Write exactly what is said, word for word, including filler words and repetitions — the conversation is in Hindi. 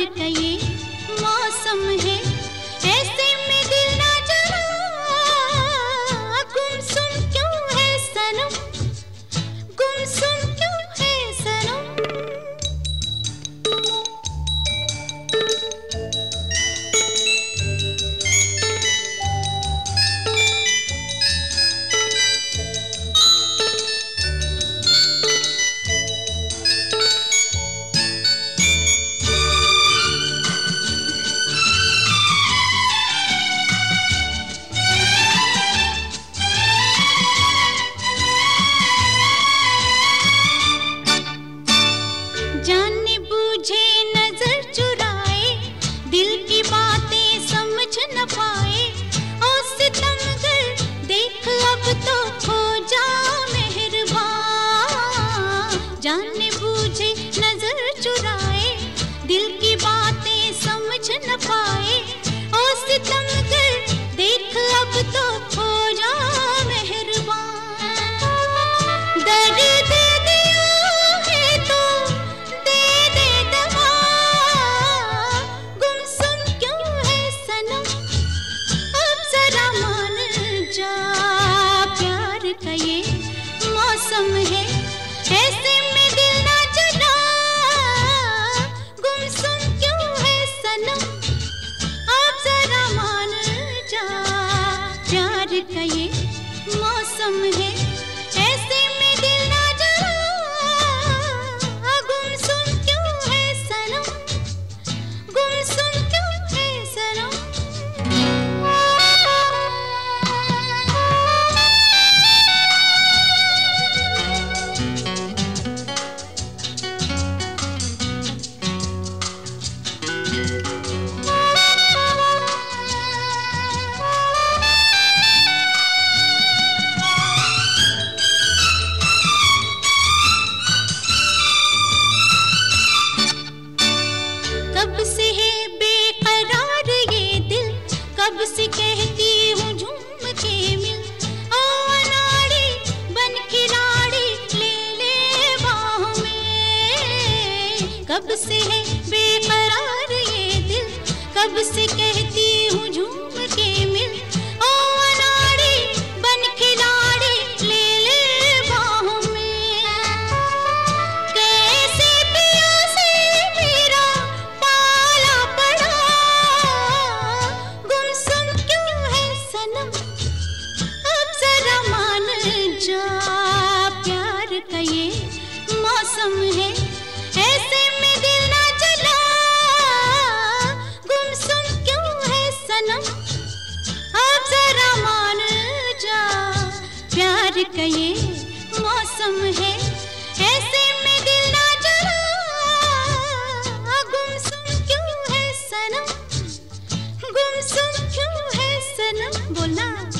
का ये मौसम है, ऐसे में दिल ना जला, गुमसुम क्यों है सनम, गुमसुम क्यों है सनम। जाने बूझे नजर चुराए, दिल की बातें समझ न पाए, ओ सितमगर देख अब तो खो जा मेहरबान। जाने बूझे नजर चुराए, दिल की बातें समझ न पाए, ओ सितमगर देख अब तो खो जा मेहरबान। दर्द का ये मौसम है, ऐसे में दिल ना जला, गुमसुम क्यों है सनम, आप जरा मान जा। प्यार का ये मौसम है, ऐसे में दिल ना जला, गुमसुम क्यों है सनम, गुमसुम क्यों है सनम। कब से है बेकरार ये दिल, कब से कहती हूँ झूम के मिल, ओ अनाड़ी बन खिलाड़ी ले ले बाहों में। कब से है बेकरार ये दिल, कब से कहती हूँ झूम के मिल, ओ अनाड़ी बन खिलाड़ी ले ले बाहों में। कैसे पिया से मेरा पाला पड़ा, गुमसुम क्यों है सनम, अब जरा मान जा। प्यार का ये मौसम है, ऐसे में दिल ना जला, गुमसुम क्यों है सनम, अब जरा मान जा। प्यार का ये मौसम है, ऐसे में दिल ना जला, गुमसुम क्यों है सनम, गुमसुम क्यों है सनम। बोलना